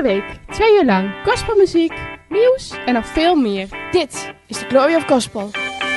week 2 uur lang gospelmuziek, nieuws en nog veel meer. Dit is de Glory of Gospel.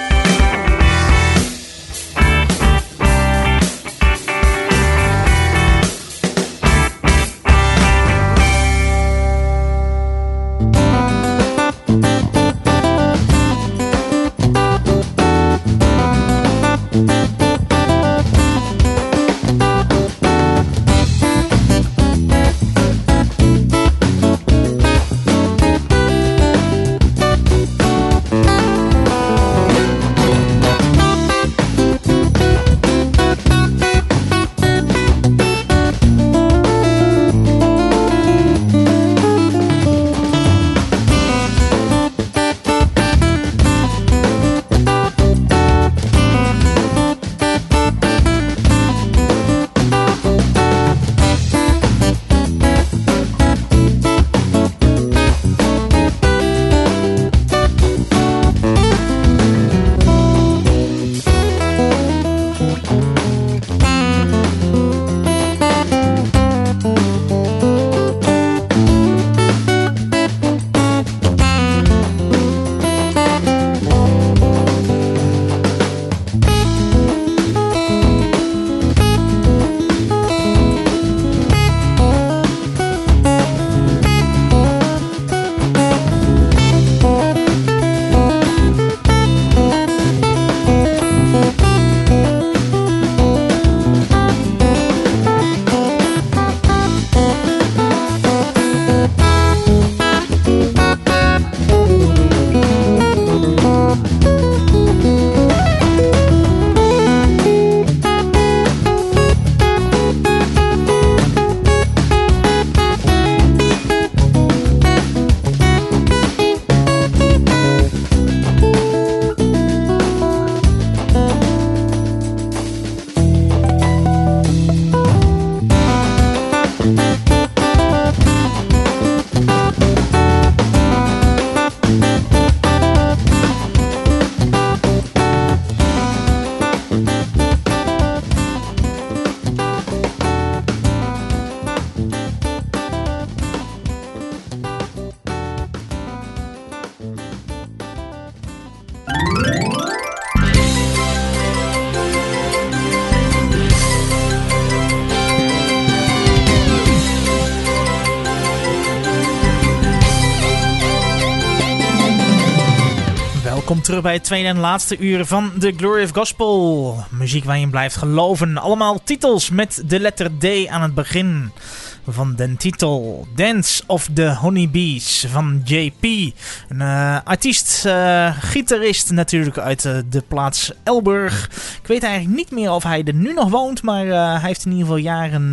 Welkom terug bij het tweede en laatste uur van The Glory of Gospel. Muziek waar je blijft geloven. Allemaal titels met de letter D aan het begin van de titel. Dance of the Honeybees van JP. Een artiest, gitarist natuurlijk uit de plaats Elburg. Ik weet eigenlijk niet meer of hij er nu nog woont, maar hij heeft in ieder geval jaren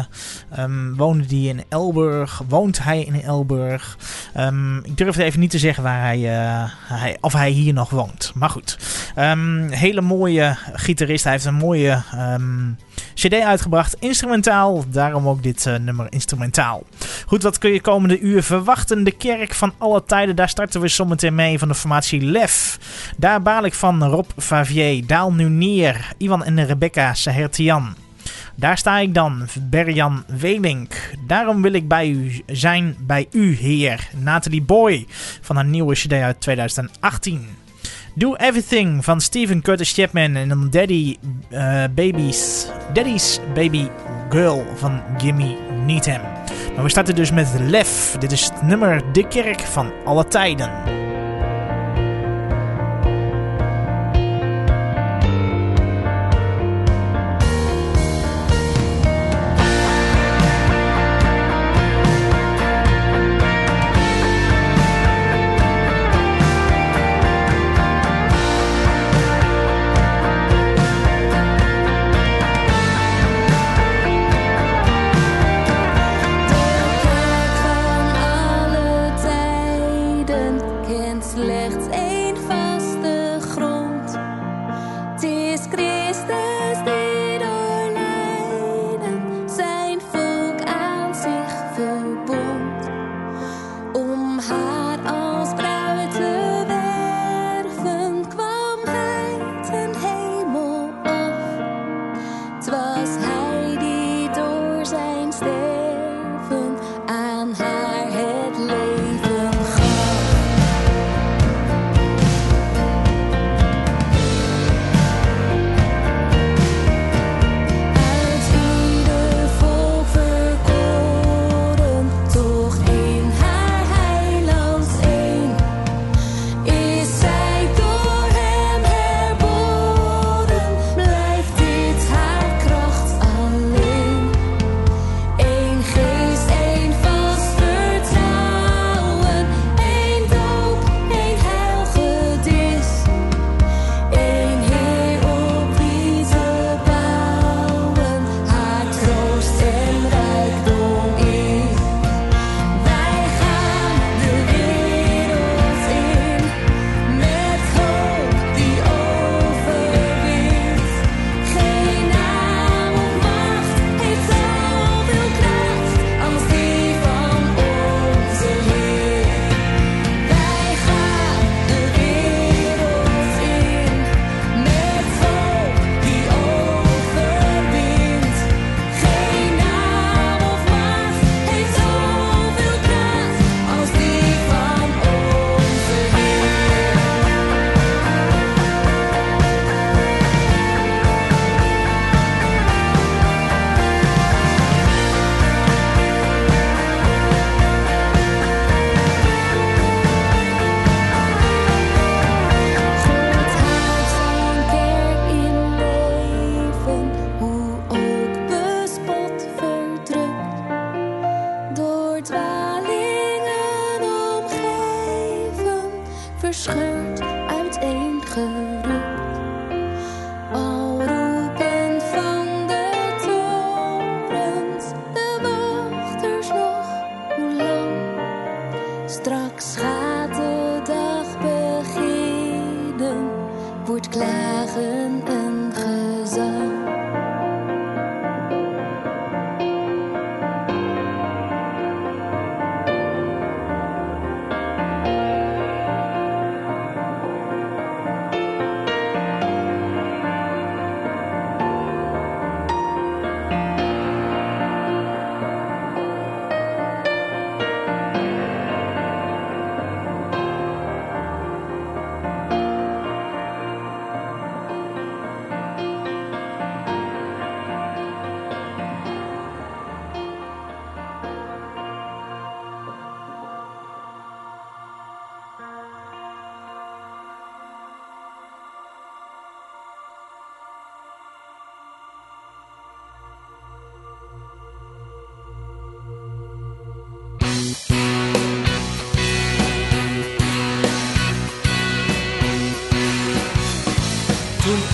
woonde hij in Elburg. Woont hij in Elburg. Ik durf even niet te zeggen waar of hij hier nog woont. Maar goed. Hele mooie gitarist. Hij heeft een mooie CD uitgebracht. Instrumentaal. Daarom ook dit nummer instrumentaal. Goed, wat kun je komende uur verwachten? De kerk van alle tijden. Daar starten we zometeen mee van de formatie Lef. Daar baal ik van Rob Favier. Daal nu neer. Iwan en Rebecca Sahertian. Daar sta ik dan, Berjan Welink. Daarom wil ik bij u zijn, bij u, Heer. Nathalie Boy van haar nieuwe CD uit 2018. Do Everything van Stephen Curtis Chapman. En dan Daddy's Baby Girl van Jimmy Needham. Maar we starten dus met Lef. Dit is het nummer De Kerk van alle tijden. Kerk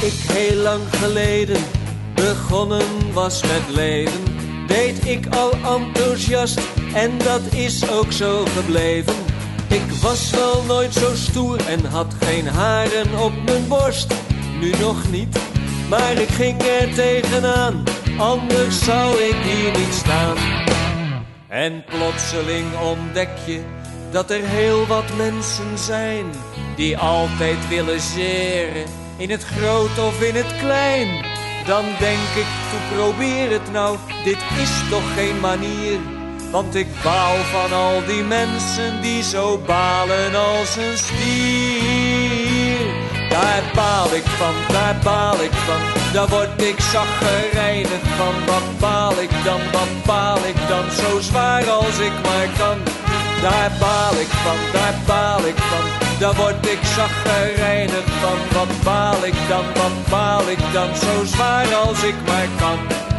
ik heel lang geleden begonnen was met leven, deed ik al enthousiast en dat is ook zo gebleven. Ik was wel nooit zo stoer en had geen haren op mijn borst, nu nog niet, maar ik ging er tegenaan, anders zou ik hier niet staan. En plotseling ontdek je dat er heel wat mensen zijn die altijd willen zeren, in het groot of in het klein. Dan denk ik, toe probeer het nou, dit is toch geen manier. Want ik baal van al die mensen die zo balen als een stier. Daar baal ik van, daar baal ik van, daar word ik chagrijnig van. Wat baal ik dan, zo zwaar als ik maar kan. Daar baal ik van, daar baal ik van, daar word ik chagrijnig van. Wat baal ik dan, zo zwaar als ik maar kan.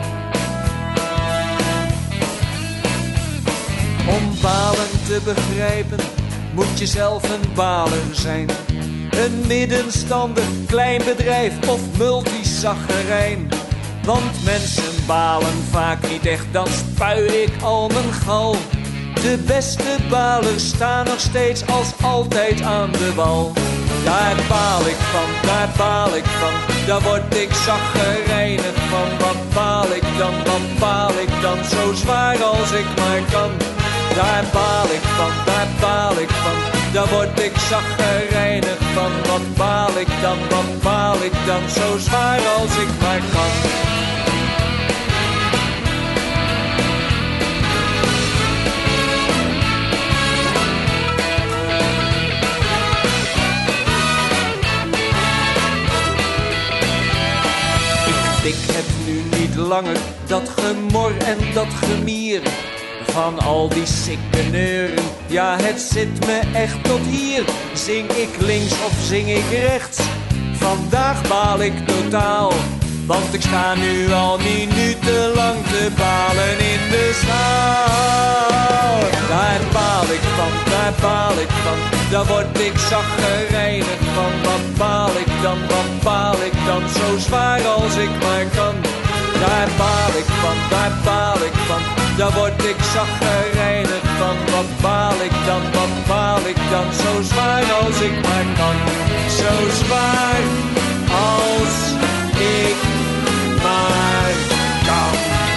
Om balen te begrijpen, moet je zelf een baler zijn. Een middenstander, klein bedrijf of multizacherijn. Want mensen balen vaak niet echt, dan spui ik al mijn gal. De beste balers staan nog steeds als altijd aan de wal. Daar baal ik van, daar baal ik van, daar word ik chagrijnig van. Wat baal ik dan, zo zwaar als ik maar kan. Daar baal ik van, daar baal ik van, daar word ik chagrijnig van. Wat baal ik dan, zo zwaar als ik maar kan. Ik heb nu niet langer dat gemor en dat gemier van al die sikkeneuren. Ja, het zit me echt tot hier. Zing ik links of zing ik rechts? Vandaag baal ik totaal, want ik sta nu al minutenlang te balen in de zaal. Daar baal ik van, daar baal ik van, daar word ik chagrijnig van. Wat baal ik dan, zo zwaar als ik maar kan. Daar baal ik van, daar baal ik van, daar word ik chagrijnig van. Wat baal ik dan, zo zwaar als ik maar kan. Zo zwaar als ik maar kan.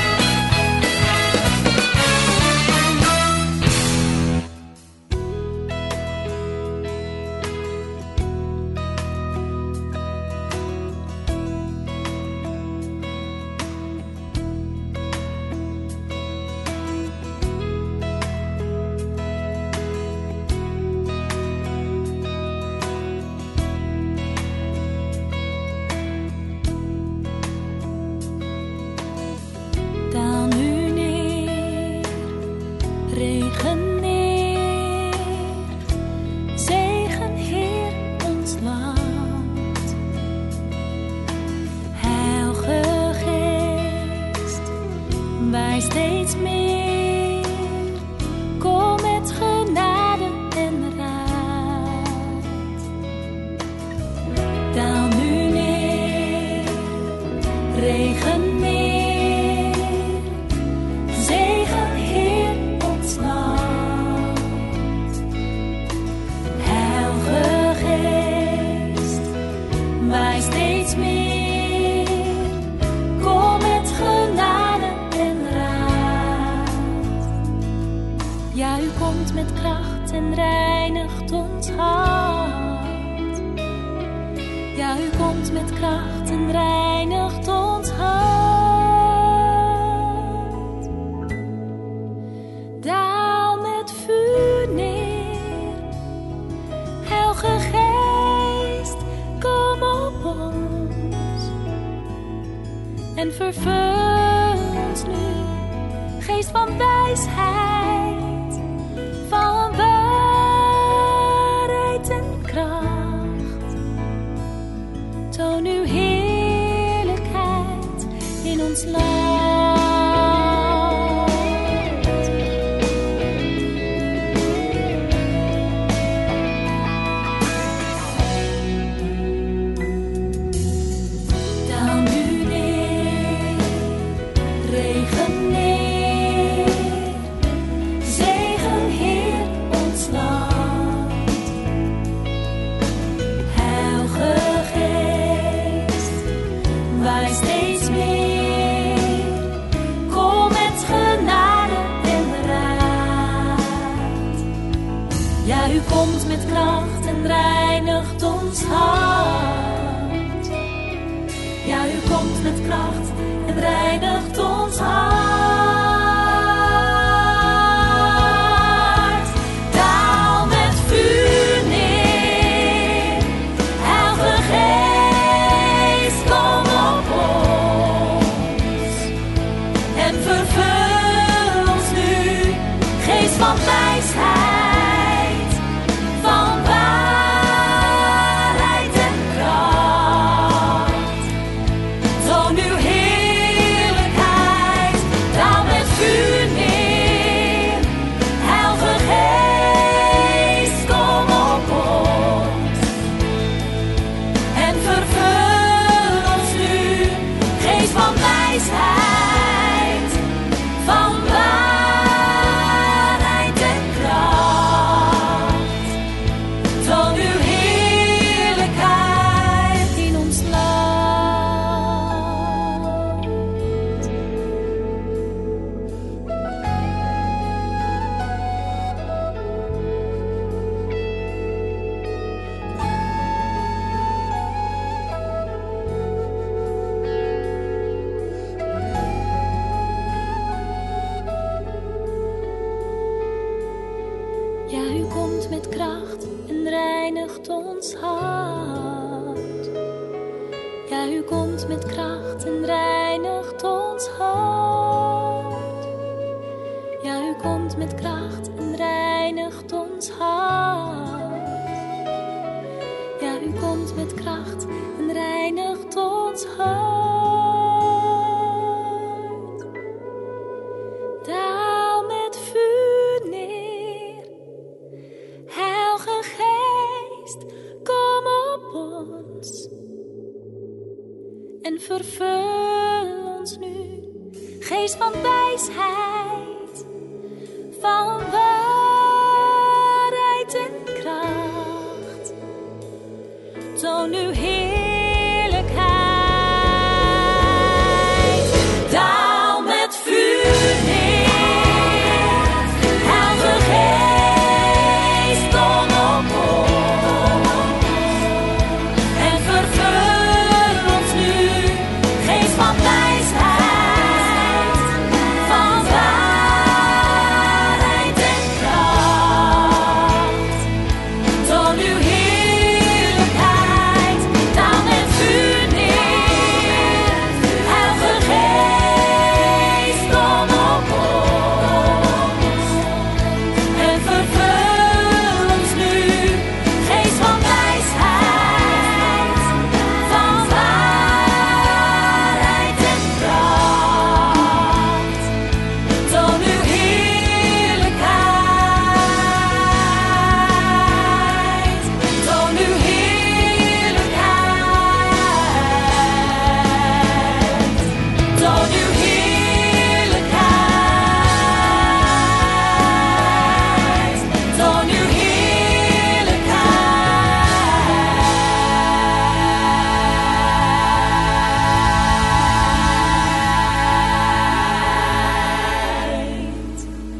En vervul ons nu, geest van wijsheid, van waarheid en kracht. Toon uw heerlijkheid in ons land. ons hart. Ja, u komt met kracht en reinigt ons hart. Daal met vuur neer, Heilige Geest, kom op ons en vervul ons nu, Geest van wijsheid, van waarheid en kracht. Toon uw heerlijkheid, daal met vuur neer. Heilige Geest, kom op ons en vervul ons nu, Geest van wijsheid, van waarheid en kracht. Toon uw heerlijkheid in ons land. Ja, u komt met kracht en reinigt ons hart. Ja, u komt met kracht en reinigt ons hart. Ja, u komt met kracht en reinigt ons hart. Ja, u komt met kracht en reinigt ons hart. Daal met vuur neer, Heilige Geest, kom op ons en vervul ons nu, Geest van wijsheid, van waarheid en kracht. Toon uw heerlijkheid, daal met vuur neer, Heilige Geest, kom op ons en vervul ons nu, Geest van wijsheid, van waarheid en kracht. Toon uw heerlijkheid, daal met vuur neer. Heilige Geest, kom op ons en vervul ons nu, Geest van wijsheid, van waarheid en kracht. Toon uw heerlijkheid, toon uw heerlijkheid, toon uw heerlijkheid, toon uw heerlijkheid.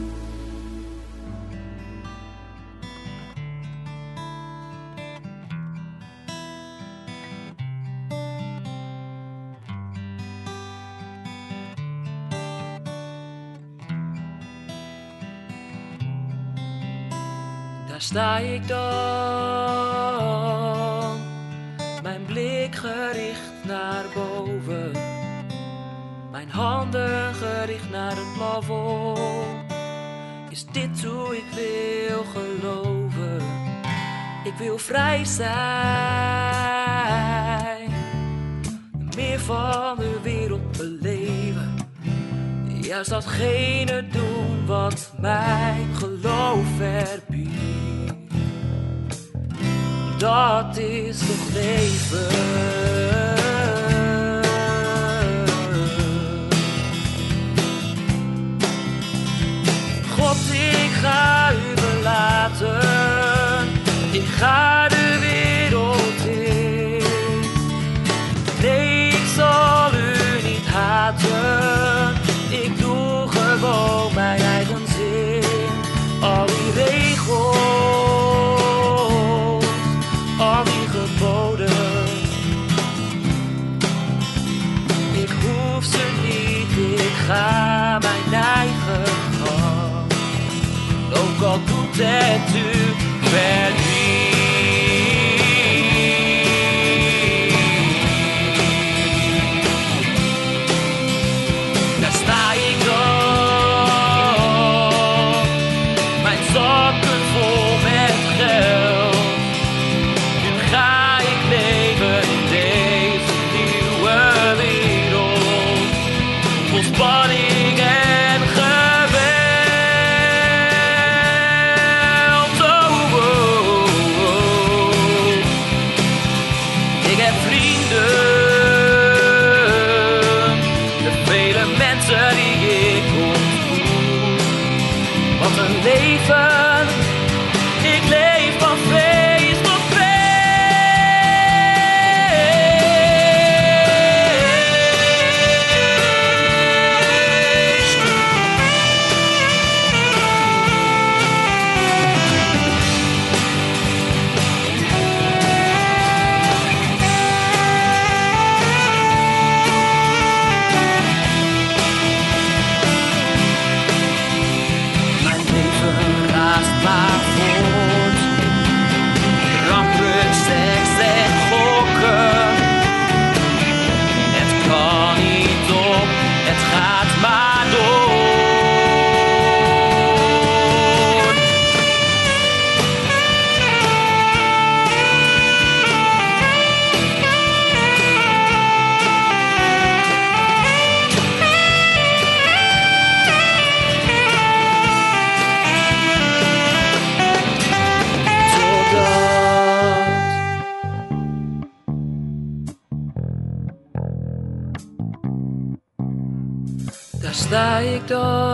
Daar sta ik dan, mijn blik gericht naar boven, mijn handen gericht naar het plafond. Is dit hoe ik wil geloven? Ik wil vrij zijn, meer van de wereld beleven, juist datgene doen wat mijn geloof verbiedt. Dat is toch leven. God, ik ga u verlaten, ik ga de wereld in. Nee, ik zal u niet haten, ik doe gewoon mijn eigen zin. Al die regels, al die geboden. altijd te verdriet. Daar sta ik dan, mijn zakken vol met geld. Nu ga ik leven in deze nieuwe wereld, vol spanning en geweld. Oh, oh, oh. Ik heb vrienden, de vele mensen die ik ontmoet. Wat een leven, ik leef van feest tot feest. Mijn leven raast maar voort. Drank, seks en gokken. Het kan niet op, het gaat maar door. Daar sta ik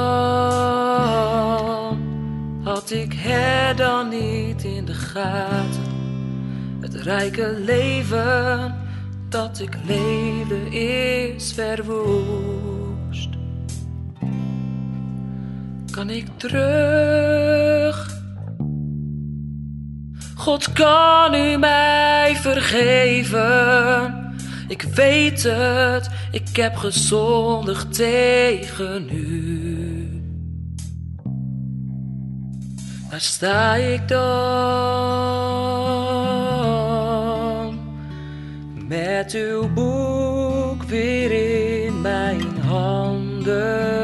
dan, had ik het dan niet in de gaten. Het rijke leven dat ik leefde is verwoest. Kan ik terug? God, kan u mij vergeven? Ik weet het, ik heb gezondigd tegen u. Waar sta ik dan? Met uw boek weer in mijn handen.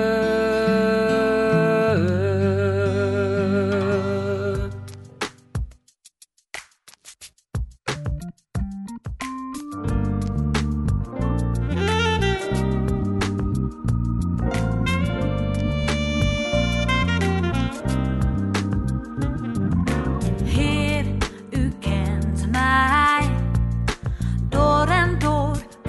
Heer, u kent mij door en door,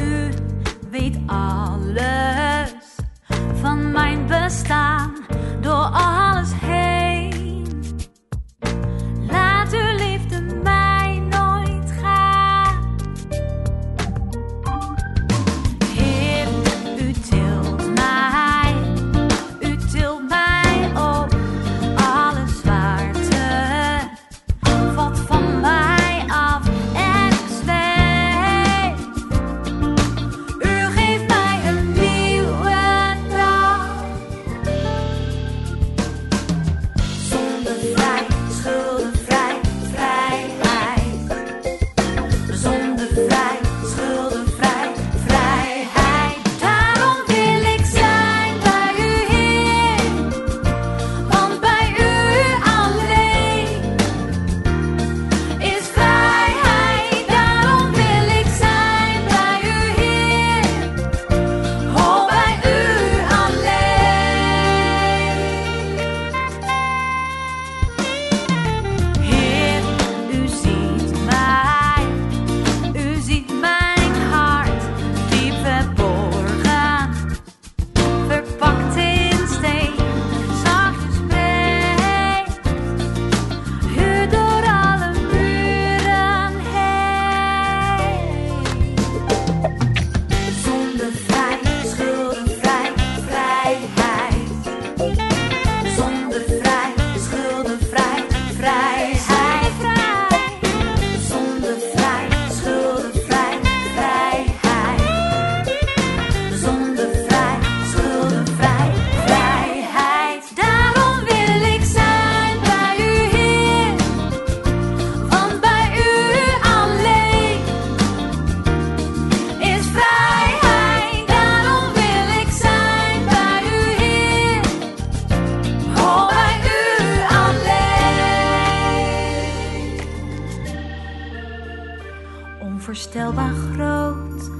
onvoorstelbaar groot.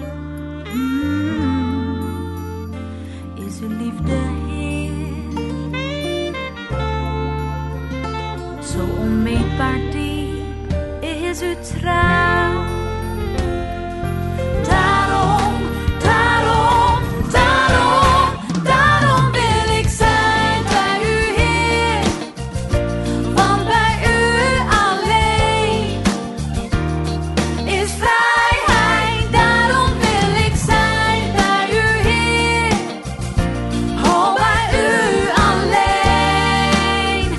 Is uw liefde, Heer, zo onmeetbaar diep is uw trouw. Daarom wil ik zijn bij u, Heer, want bij u alleen is vrijheid. Daarom wil ik zijn bij u, Heer, oh, bij u alleen.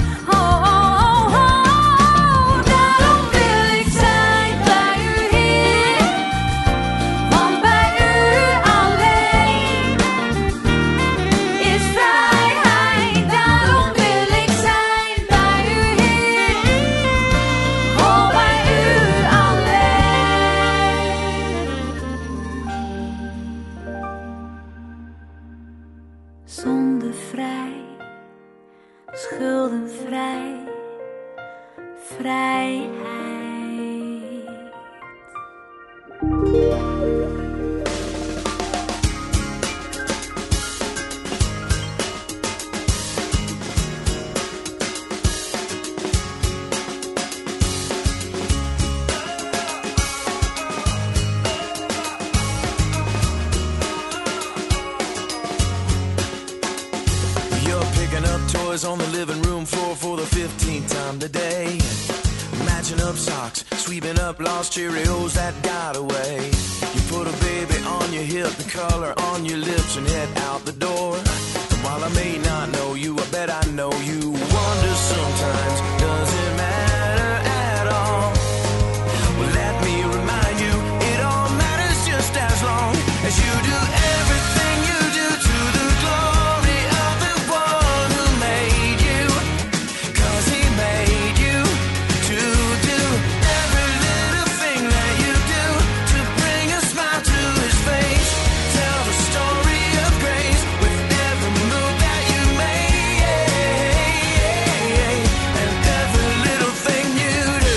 Daarom wil ik zijn bij u, Heer, want bij u alleen is vrijheid. Daarom wil ik zijn bij u, Heer, oh, bij u alleen. Zondevrij, schuldenvrij, vrijheid. You're picking up toys on the living room floor for the 15th time today. Matching up socks, sweeping up lost Cheerios that got away. You put a baby on your hip and color on your lips and head out the door. And while I may not know you, I bet I know you. Wonder sometimes, does it matter at all? Well, let me remind you, it all matters just as long as you do everything you do to the glory of the one who made you. 'Cause he made you to do every little thing that you do to bring a smile to his face. Tell the story of grace with every move that you make, and every little thing you do.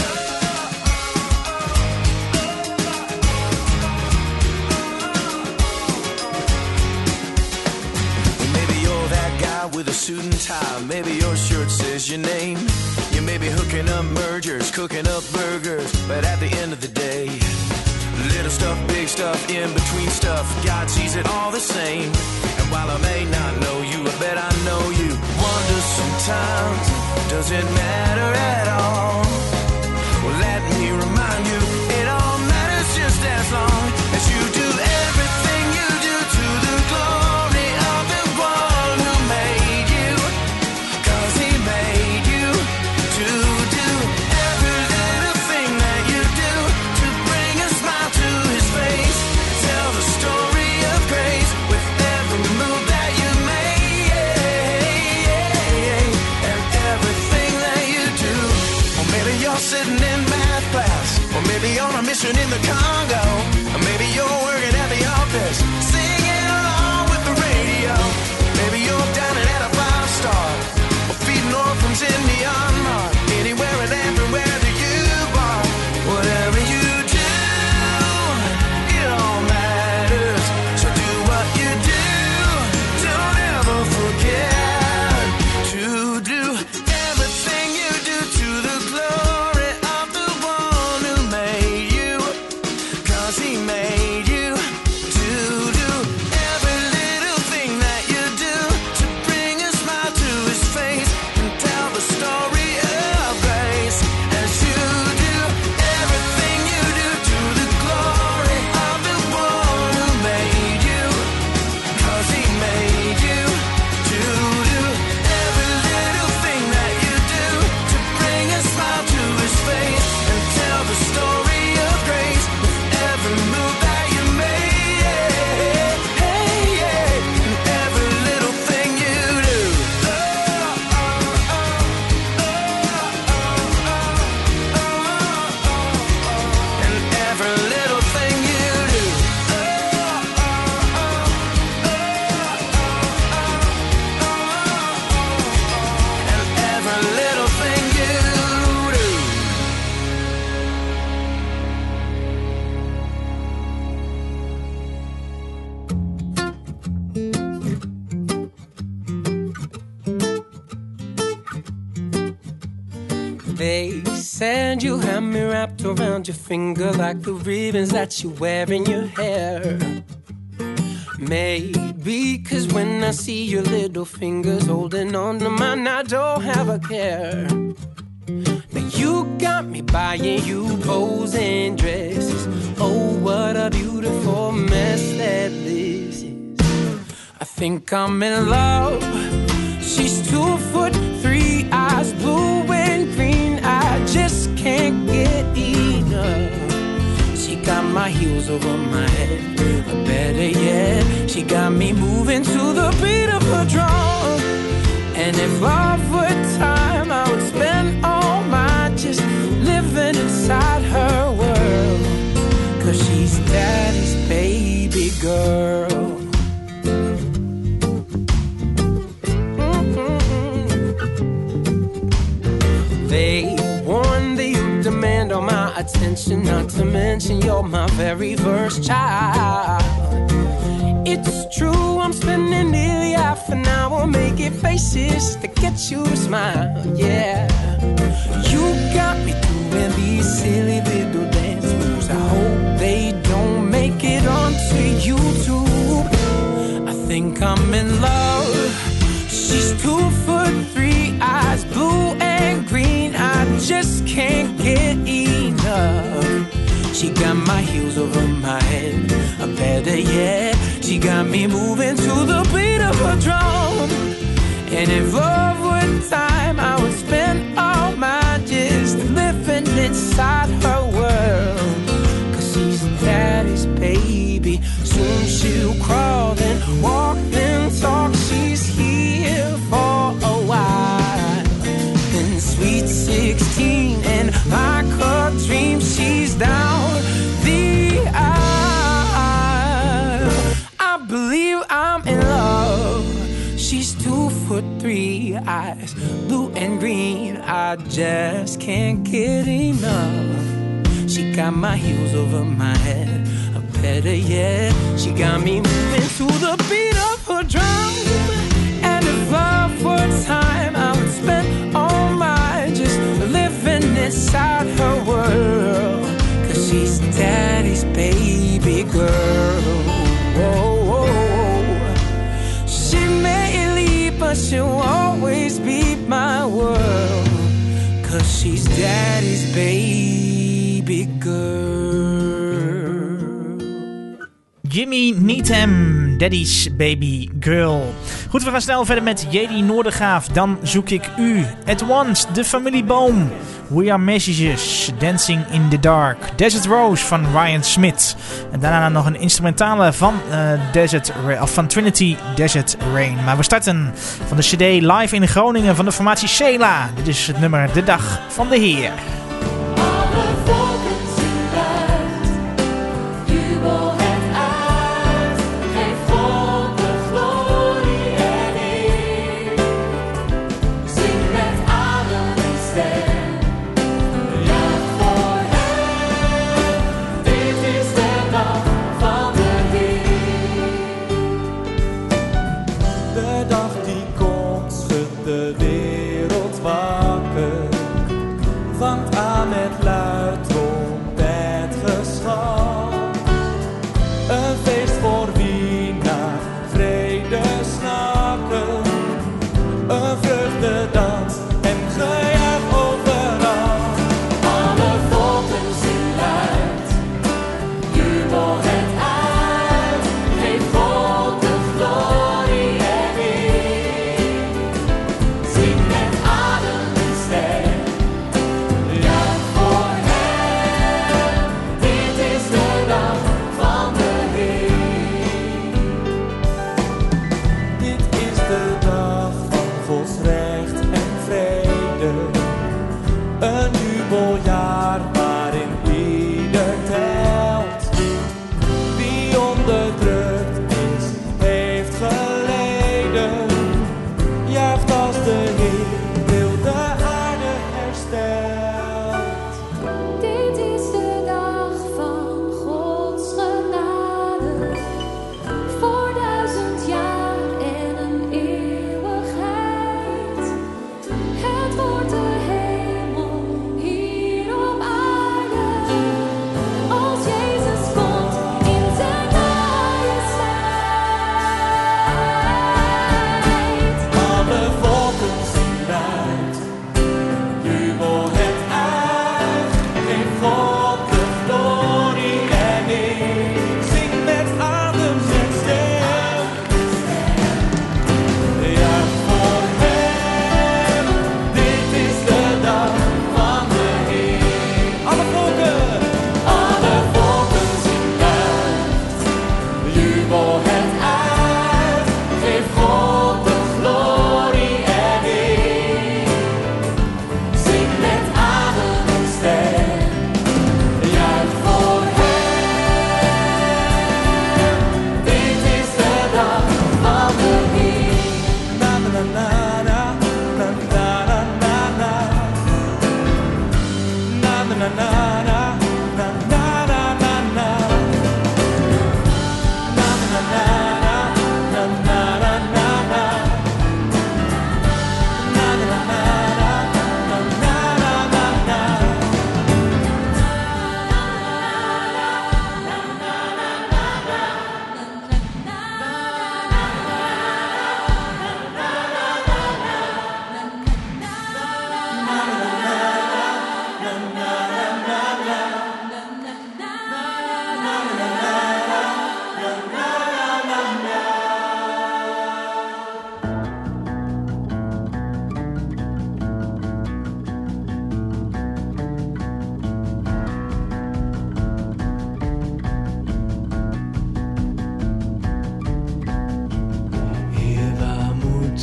Well, maybe you're that guy with a suit and tie. Maybe your shirt says your name. You may be hooking up mergers, cooking up burgers, but at the end of the day, little stuff, big stuff, in between stuff, God sees it all the same. And while I may not know you, I bet I know you. Wonder sometimes, does it matter at all? Well, let me remind you, it all matters just as long as you do everything you do to the glory of the one who made you. 'Cause he made you to do every little thing that you do to bring a smile to his face. Tell the story of grace with every move that you make, and everything that you do. Or maybe you're sitting in math class, or maybe you're on a mission in the Congo, or maybe you're working at the office, singing along with the radio. Maybe you're dining at a 5-star, or feeding orphans in Myanmar. Anywhere and everywhere that you are, whatever you do, it all matters. So do what you do, don't ever forget to do everything you do to the glory of the one who made you. They said you had me wrapped around your finger like the ribbons that you wear in your hair. Maybe 'cause when I see your little fingers holding on to mine, I don't have a care. Now you got me buying you posing dresses. Oh, what a beautiful mess that this is. I think I'm in love. She's 2'3", eyes blue and green. I just can't get enough. She got my heels over my head, or better yet, she got me moving to the beat of her drum. And if love were time, I would spend all my just living inside her world. 'Cause she's daddy's baby girl. They warn that you demand all my attention, not to mention you're my very first child. It's true, I'm spending nearly half an hour making faces to get you to smile, yeah. You got me doing these silly little dance moves. I hope they don't make it onto YouTube. I think I'm in love. She's 2'3", eyes blue and green. I just can't get enough. She got my heels over my head, or better yet, she got me moving to the beat of her drum. And if love were time, I would spend all my just living inside her world. 'Cause she's daddy's baby. Soon she'll crawl and walk and talk. She's here for a while. Then sweet 16 and like her dream, she's down the aisle. I believe I'm in love. She's 2'3", eyes blue and green. I just can't get enough. She got my heels over my head, or better yet, she got me moving to the beat of her drum. And if love were time, I would spend all my just living inside her world. 'Cause she's daddy's baby girl. Whoa, whoa. She may leave, but she'll always be my world. 'Cause she's daddy's baby girl. Jimmy Needham, Daddy's Baby Girl. Goed, we gaan snel verder met J.D. Noordegraaf. Dan zoek ik u. At Once, De Familieboom. We Are Messages, Dancing in the Dark. Desert Rose van Ryan Smith. En daarna nog een instrumentale van Trinity, Desert Rain. Maar we starten van de CD live in Groningen van de formatie Sheila. Dit is het nummer De Dag van de Heer. Zing met adem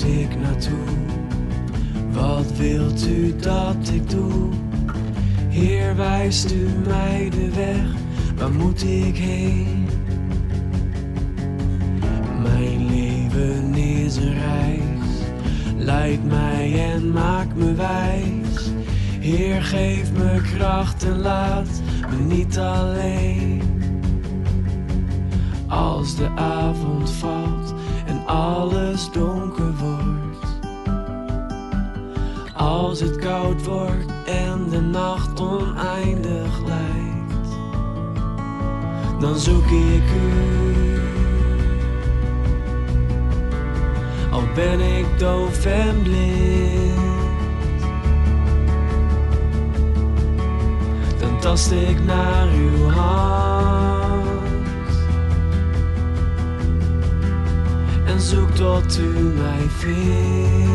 ik naartoe? Wat wilt u dat ik doe? Heer, wijst u mij de weg, waar moet ik heen? Mijn leven is een reis, leid mij en maak me wijs. Heer, geef me kracht en laat me niet alleen. Als de avond valt en alles donker wordt, als het koud wordt en de nacht oneindig lijkt, dan zoek ik u. Al ben ik doof en blind, dan tast ik naar uw hand en zoek tot u mij vindt.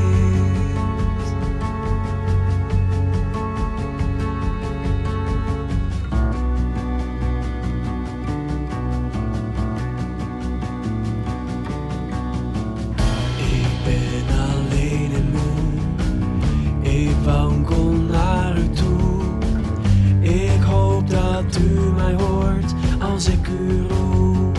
Ik ben alleen en moe, ik wankel naar u toe. Ik hoop dat u mij hoort als ik u roep.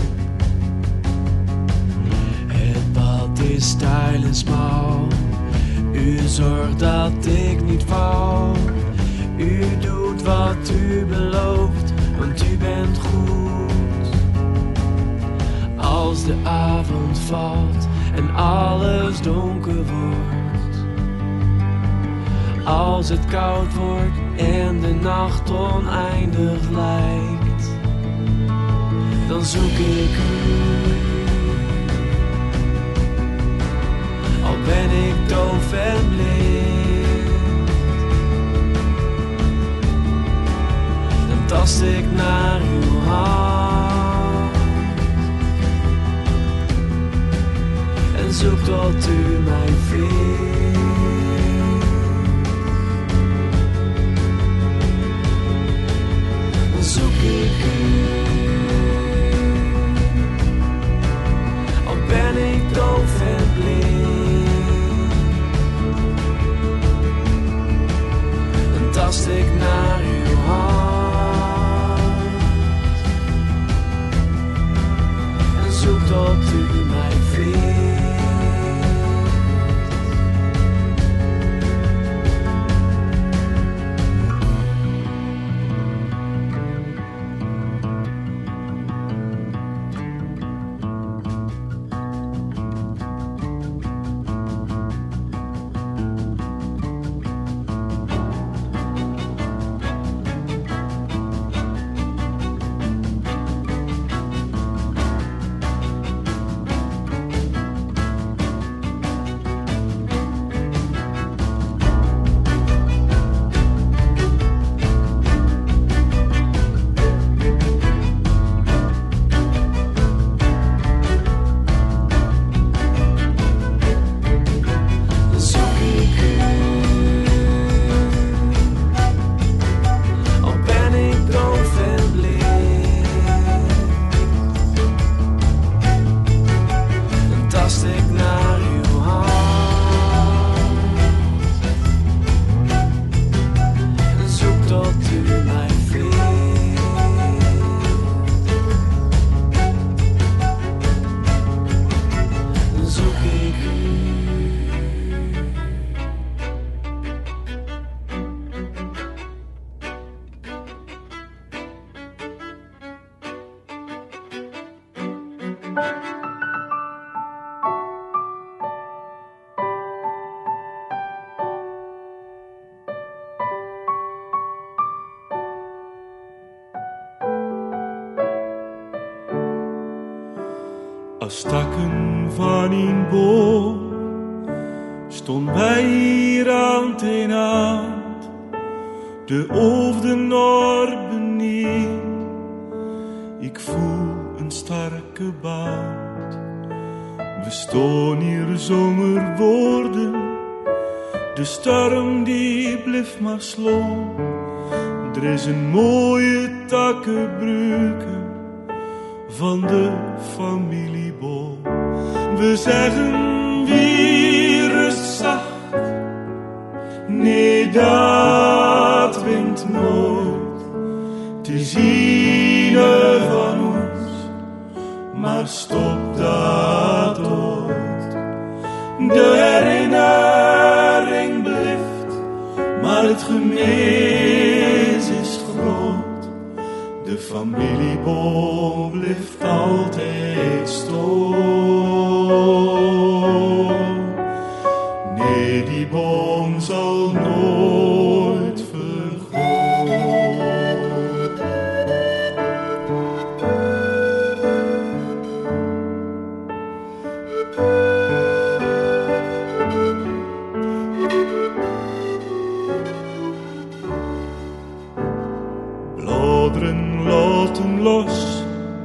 Het pad is steil en smal, u zorgt dat ik niet val. U doet wat u belooft, want u bent goed. Als de avond valt en alles donker wordt, als het koud wordt en de nacht oneindig lijkt, dan zoek ik u. Al ben ik doof en blind, dan tast ik naar uw hand en zoek tot u mij vindt. Zoek ik u. Al ben ik doof en blind, dan tast ik naar uw hand en zoek tot u mij vindt. Als takken van een boom stonden wij hier aan ten aand, de hoofden naar beneden. Ik voel een sterke band. We staan hier zonder woorden, de storm die blijft maar slaan. Er is een mooie takkenbreuken van de familieboom. We zeggen weer rust zacht. Nee, dat wint nooit te zien van ons, maar stop dat ooit. De herinnering blijft, maar het gemis is groot. De familieboom blijft altijd stoom. Nee, die boom zal nooit vergroten. Bladeren laten los,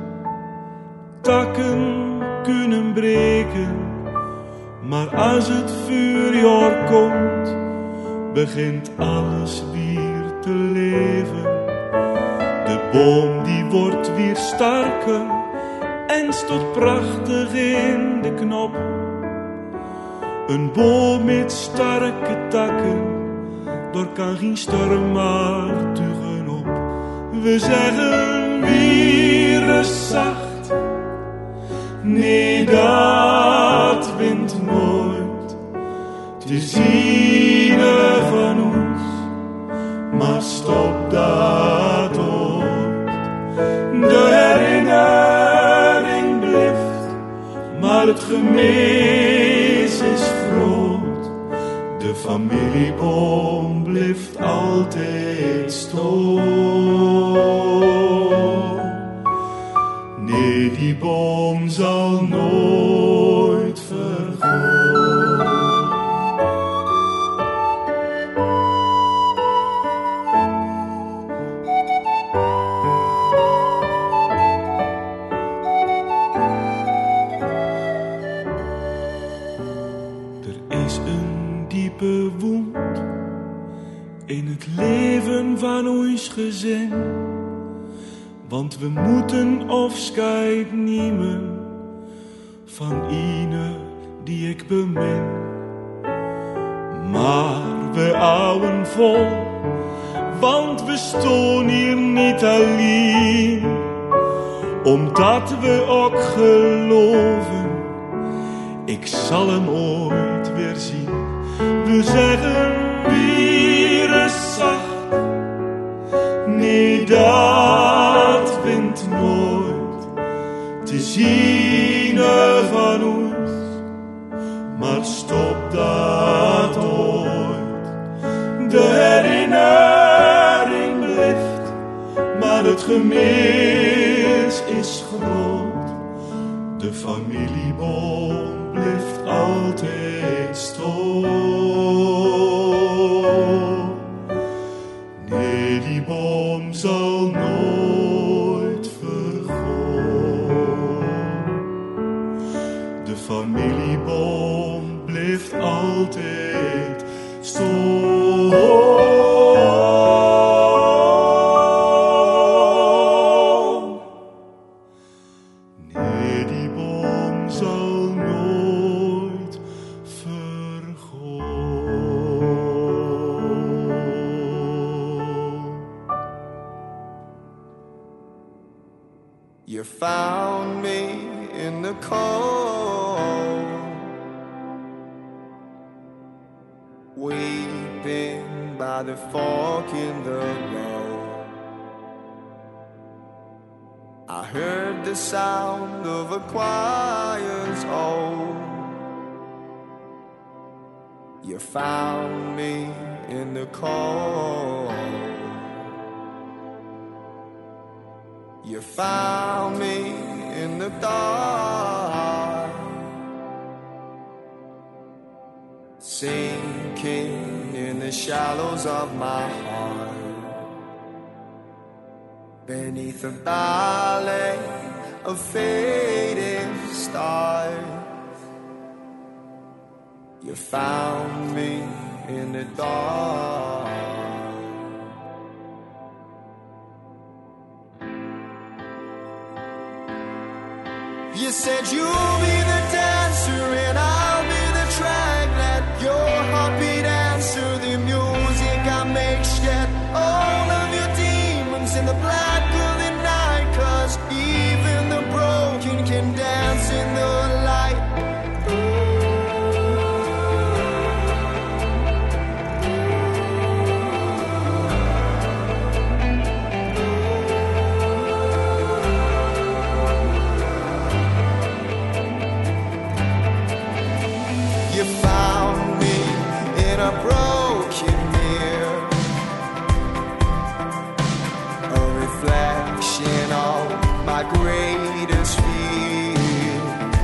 takken kunnen breken. Maar als het vuurjaar komt, begint alles weer te leven. De boom die wordt weer sterker en staat prachtig in de knop. Een boom met sterke takken, daar kan geen storm maar tegenop. We zeggen weer eens zacht, nee, dat wint nooit te zien van ons, maar stop dat ooit. De herinnering blijft, maar het gemis is groot. De familieboom blijft altijd stoom. Nee, die boom zal nooit vergroten. Er is een diepe wond in het leven van ons gezin. Want we moeten afscheid nemen van ene die ik bemin. Maar we houden vol, want we staan hier niet alleen. Omdat we ook geloven, ik zal hem ooit weer zien. We zeggen weer eens zacht, nee, dat wint nooit te zien van ons, maar stop dat ooit. De herinnering blijft, maar het gemis is groot. De familieboom blijft altijd stoom. Nee, die boom zal nooit vergroten. De familieboom blijft altijd stoom. Nee, die boom zal nooit vergroten. You found me in the cold, weeping by the fork in the road. I heard the sound of a choir's own. You found me in the cold. You found me in the dark, sinking in the shallows of my heart, beneath a ballet of fading stars. You found me in the dark. You said you'll be the dancer and I'll be the track that found me in a broken mirror, a reflection of my greatest fear.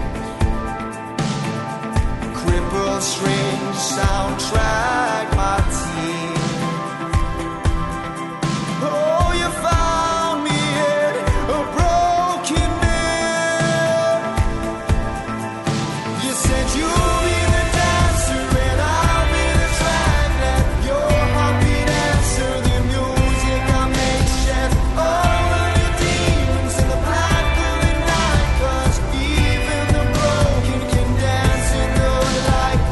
Crippled string soundtrack my team. Oh, you found me in a broken mirror. You said you'll be the dancer and I'll be the track that your heartbeat answer the music I make shed all of your demons in the black of the night. 'Cause even the broken can dance in the light.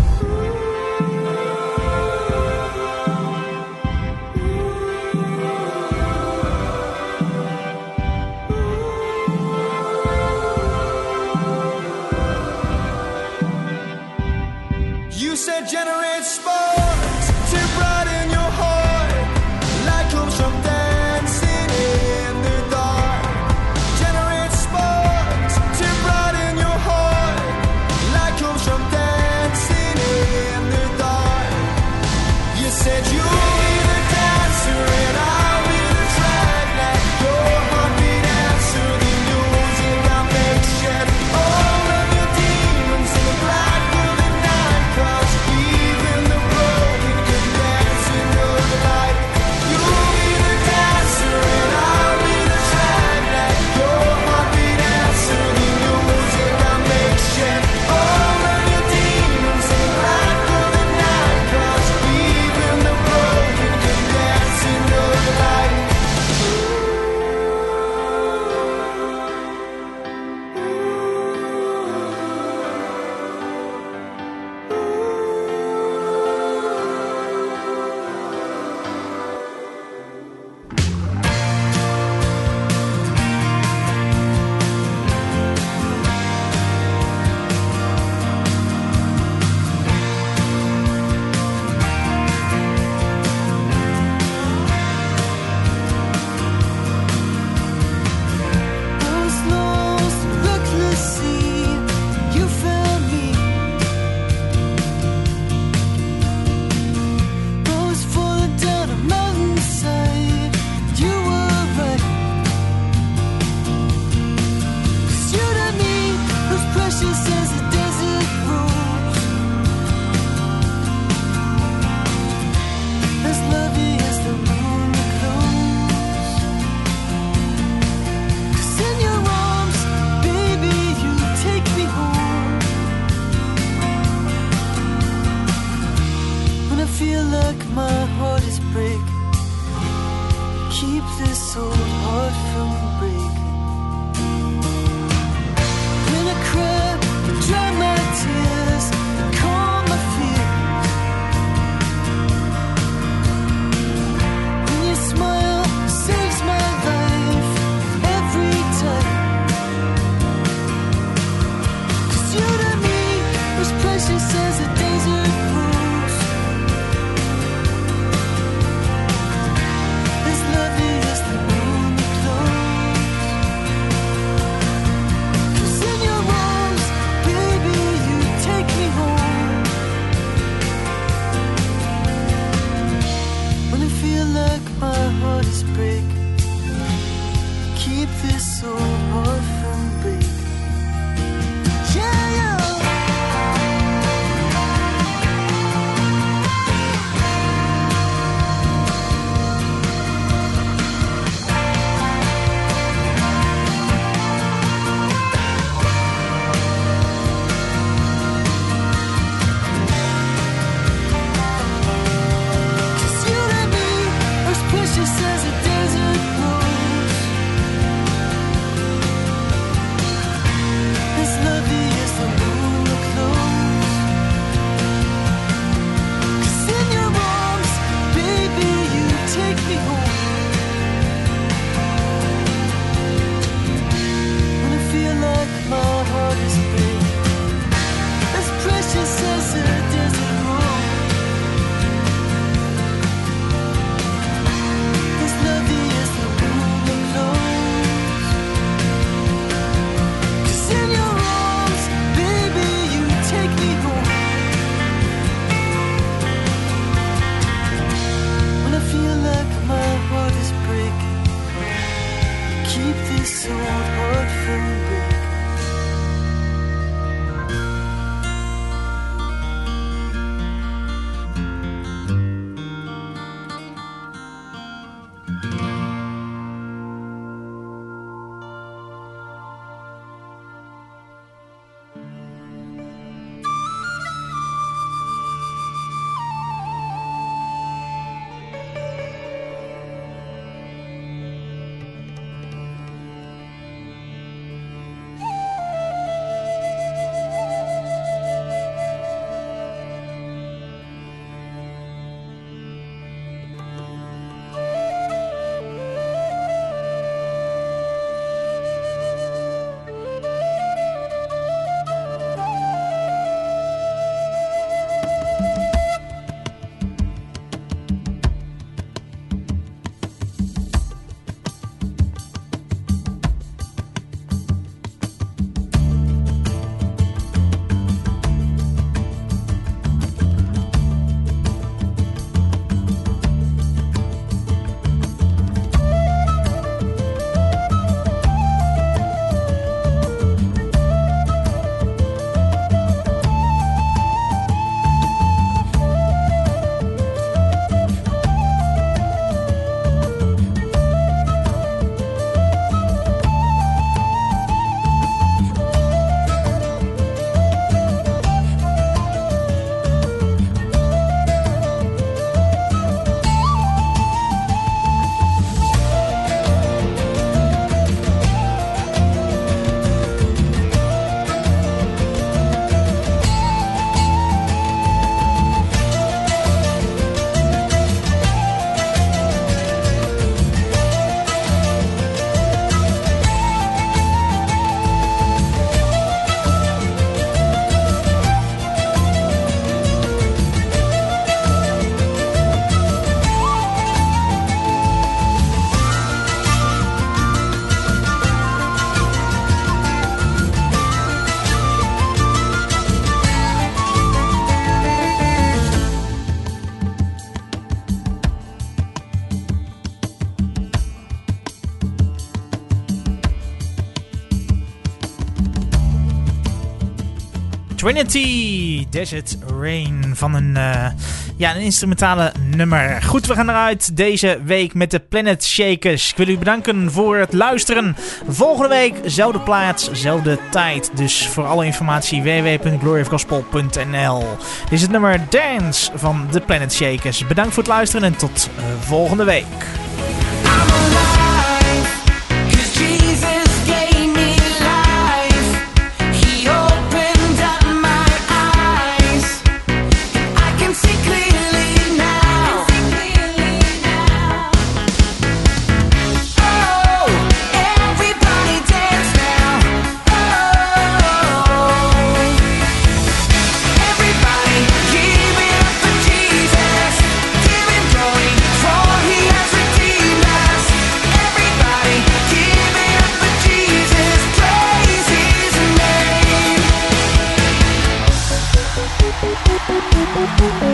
You said generate sparks to brighten your heart. Light comes from dancing in the dark. Generate sparks to brighten your heart. Light comes from dancing in the dark. You said you'll be the dancer and I'll be the track that your heartbeat answer the music I make shed all of your demons in the black of the night. 'Cause even the broken can dance in the light. You'll be the dancer and I'll be the track that your heartbeat answer the music I make shed all of your demons in the black of the night. 'Cause even the broken can dance in the light. I was lost, recklessly, you found me. I was falling down a mountainside, you were right. 'Cause you to me was precious as a desert rose, as lovely as the moon that glows. 'Cause in your arms, baby, you take me home. When I feel like my heart is breaking, keep this old heart from breaking. When I cry, you dry my tears, you calm my fears. When you smile, saves my life every time. 'Cause you to me was precious as a desert rose, as lovely as the moon that glows. 'Cause in your arms, Trinity, Desert Rain van een instrumentale nummer. Goed, we gaan eruit deze week met de Planet Shakers. Ik wil u bedanken voor het luisteren. Volgende week, zelfde plaats, zelfde tijd. Dus voor alle informatie www.gloryofgospel.nl. Dit is het nummer Dance van de Planet Shakers. Bedankt voor het luisteren en tot volgende week. Boop, boop, boop.